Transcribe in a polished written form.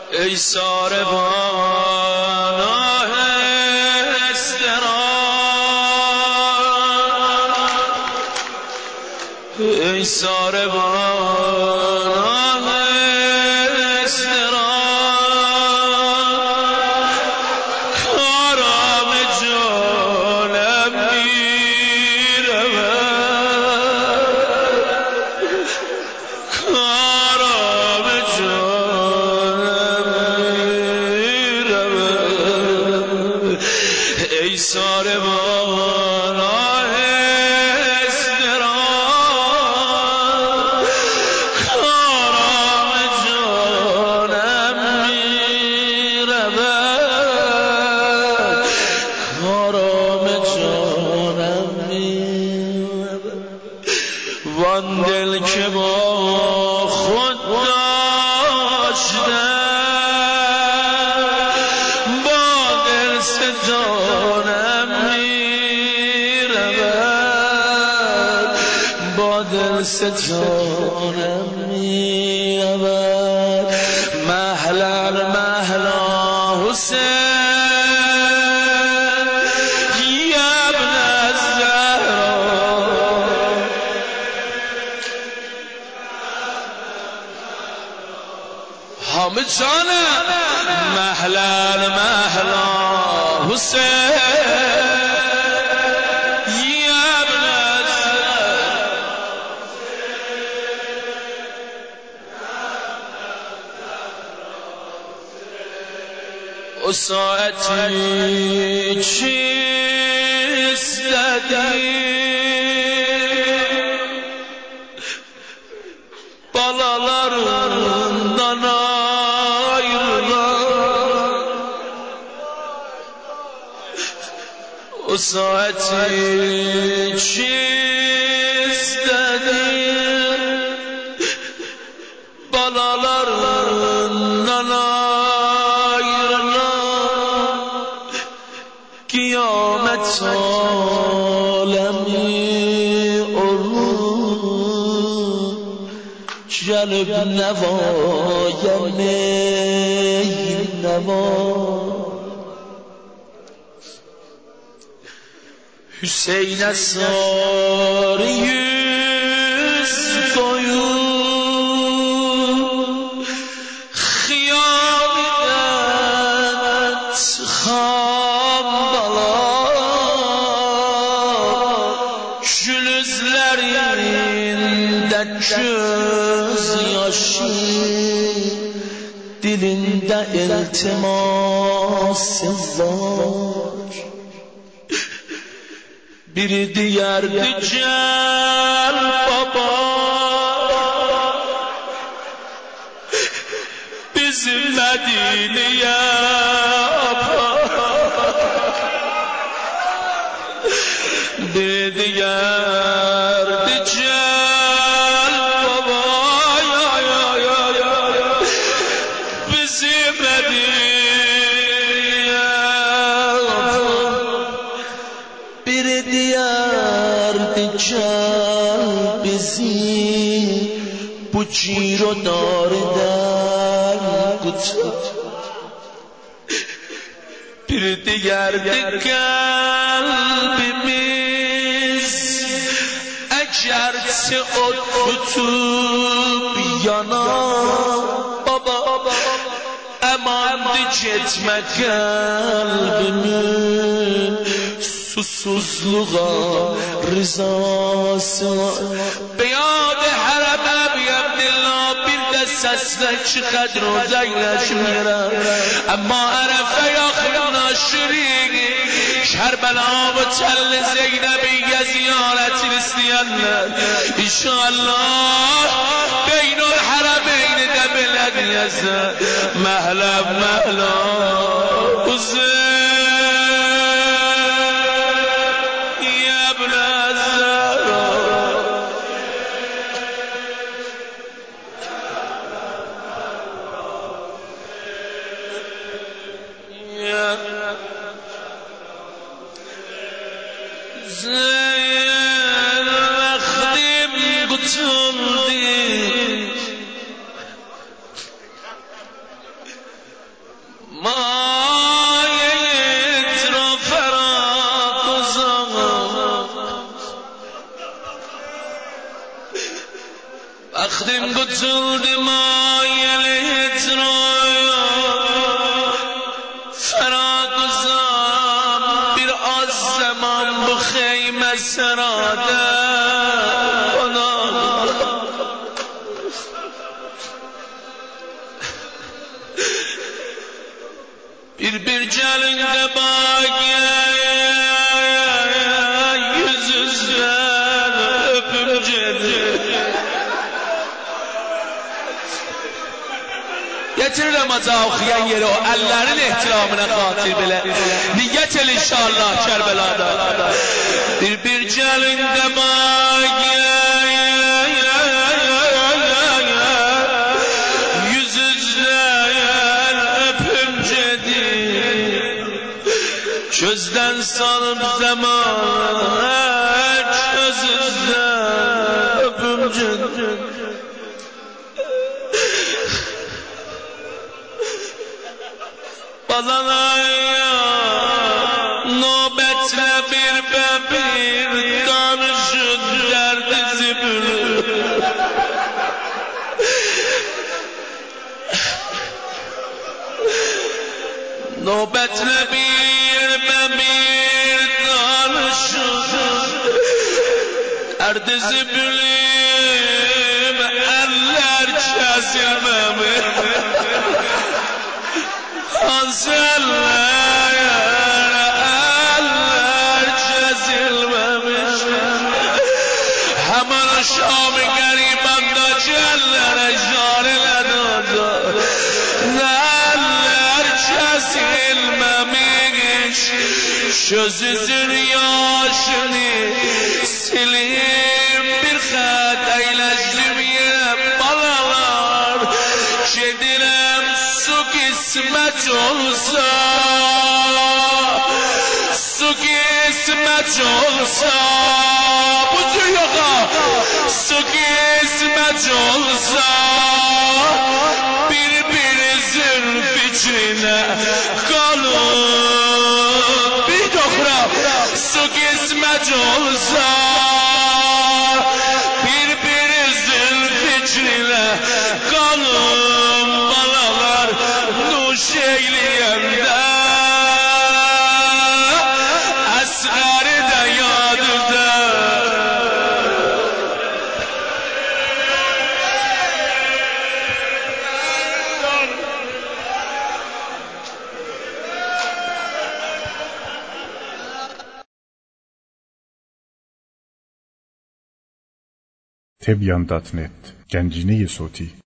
ای ساربان استراح، ای ساربان استراح، کارام جانم میرود، کارام جانم میرود، ای ساربان وان دل که با خود داشتم، با دل ستانم میرود، با دل ستانم میرود. مهلا مهلا حسین حامد جانم، مهلا مهلا حسین یا ابن الزهرا، ساعتی چیست دادی balalarından ayrılan, o saati çistedim balalarından ayrılan, kıyamet alemi جلب نوایم نوا. Hüseyin sarı yüz koyup hıyanet hambalar, şülüzlerinde göz yaşı, dilinde iltimas var. Biri diyerdi gel baba, bizim Medine'ye biri diyerdi gel baba, bizim Medine'ye, biri diyerdi gel bizi bu ciro dariden kurtar. Biri diyerdi kalbimiz eğerse o tutup yanar baba, emandı gitme kalbimin susuzluğa rızası. Beyad hareme biyemdillah bir de sesle çıkad rozayla şmira, ama arafe yakına şirin Kerbela ve Tell Zeynep'e ziyaretini isteyenler inşallah beynul harameyn de biled yazı mehla mehla مایت را فرا گذار وقتی گتود مایت را فرا گذار bir az zaman bu xeyme serade bir celinde bak yüz yüzden öpümcedir Getirirəm acağıxıyan yeri o əllərin ehtiramına xatir belə niyyət el inşallah Kərbəlada bir gəlində bak yüz yüzdən öpümcedir gözdən salıb zaman gözüzdən öpümcedir Balanaya nöbetle bir danışın derdi zibülü Nöbetle bir danışın derdi zibülüm eller kesilmemiş eller çözülmemiş Hemen Şam-ı Gariban'daki ellere jareledir Eller çözülmemiş Gözünün yaşını silip bir xat eyleştim yine balalar Gedirem su kısmet olsa Su kısmet olsa Bu dünyada Su kısmet olsa Bir zülf içine kalır Bir dokra Su kısmet olsa Bir zülf içine kalır Balalar nuş eyleyende Esgari de yadıda Tebyan.net Gənciniyi Soti